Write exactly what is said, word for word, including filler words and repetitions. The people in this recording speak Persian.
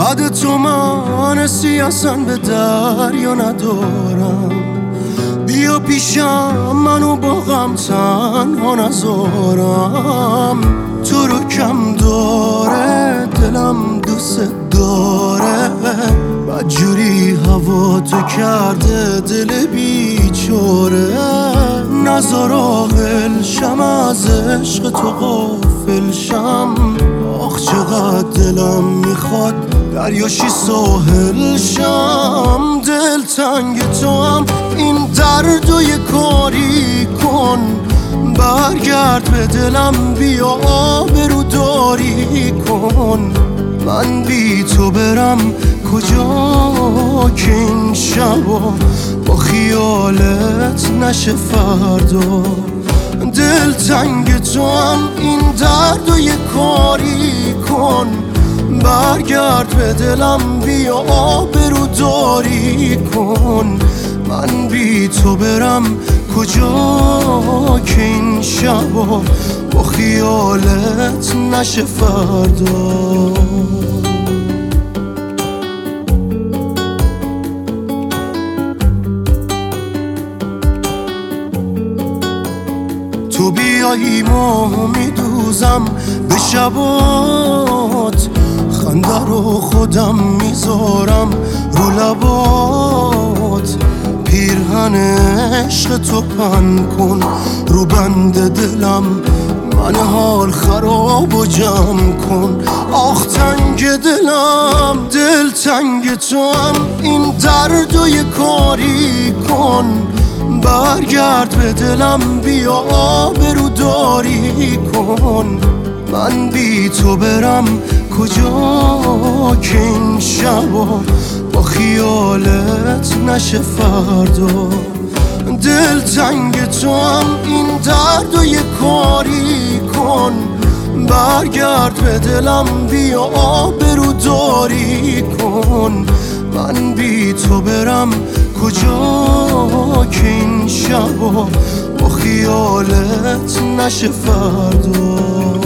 بعد تو من سیاست به دریا ندارم. بیا پیشم منو با غم تنها نذارم. تو رو کم داره دلم دوست داره، بدجوری هوا تو کرده دل بیچاره. نذار عاقل شم از عشق تو غافل شم. آخ چقدر دلم میخواد دریاشی ساحل شم. دل تنگ تو هم این دردو یه کاری کن. برگرد به دلم بیا آبرو داری کن. من بی تو برم کجا که این شبا با خیالت نشه فردا. دل تنگ تو هم این دردو یه کاری کن. برگرد به دلم بیا آبرو داری کن. من بی تو برم کجا که این شبا با خیالت نشه فردا. تو بیایی ما میدوزم به شبات. خنده رو خودم میذارم رو لبات. پیرهن عشق تو پن کن رو بند دلم. من حال خراب و جمع کن. آخ تنگ دلم دل تنگ تو هم این دردو یه کاری کن. برگرد به دلم بیا آبرو داری کن. من بی تو برم کجا که این شبا با خیالت نشه فردا. دل تنگ تو هم این دردو یه کاری کن. برگرد به دلم بیا آبرو داری کن. من بی تو برم کجا که این شبا با خیالت نشه فردا.